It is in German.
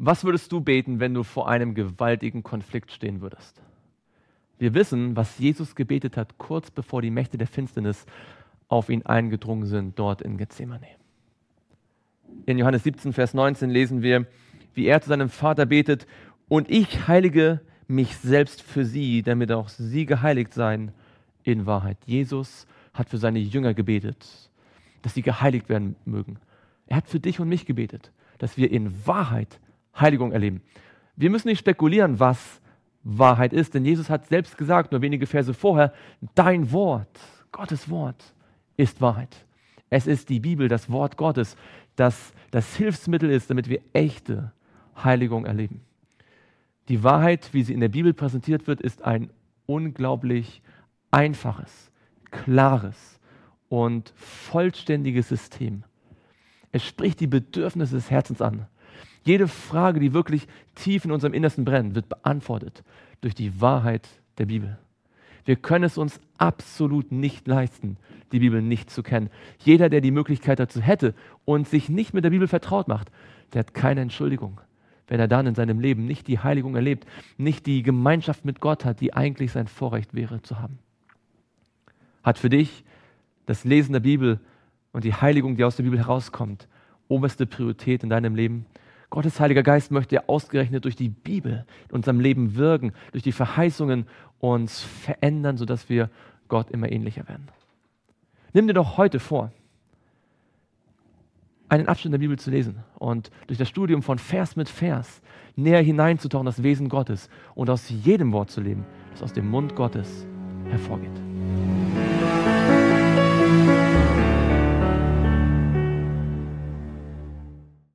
Was würdest du beten, wenn du vor einem gewaltigen Konflikt stehen würdest? Wir wissen, was Jesus gebetet hat, kurz bevor die Mächte der Finsternis auf ihn eingedrungen sind, dort in Gethsemane. In Johannes 17, Vers 19 lesen wir, wie er zu seinem Vater betet: Und ich heilige mich selbst für sie, damit auch sie geheiligt seien in Wahrheit. Jesus hat für seine Jünger gebetet, dass sie geheiligt werden mögen. Er hat für dich und mich gebetet, dass wir in Wahrheit Heiligung erleben. Wir müssen nicht spekulieren, was Wahrheit ist, denn Jesus hat selbst gesagt, nur wenige Verse vorher, dein Wort, Gottes Wort, ist Wahrheit. Es ist die Bibel, das Wort Gottes, das das Hilfsmittel ist, damit wir echte Heiligung erleben. Die Wahrheit, wie sie in der Bibel präsentiert wird, ist ein unglaublich einfaches, klares und vollständiges System. Es spricht die Bedürfnisse des Herzens an. Jede Frage, die wirklich tief in unserem Innersten brennt, wird beantwortet durch die Wahrheit der Bibel. Wir können es uns absolut nicht leisten, die Bibel nicht zu kennen. Jeder, der die Möglichkeit dazu hätte und sich nicht mit der Bibel vertraut macht, der hat keine Entschuldigung, wenn er dann in seinem Leben nicht die Heiligung erlebt, nicht die Gemeinschaft mit Gott hat, die eigentlich sein Vorrecht wäre zu haben. Hat für dich das Lesen der Bibel und die Heiligung, die aus der Bibel herauskommt, oberste Priorität in deinem Leben? Gottes Heiliger Geist möchte ja ausgerechnet durch die Bibel in unserem Leben wirken, durch die Verheißungen uns verändern, sodass wir Gott immer ähnlicher werden. Nimm dir doch heute vor, einen Abschnitt der Bibel zu lesen und durch das Studium von Vers mit Vers näher hineinzutauchen, das Wesen Gottes und aus jedem Wort zu leben, das aus dem Mund Gottes hervorgeht.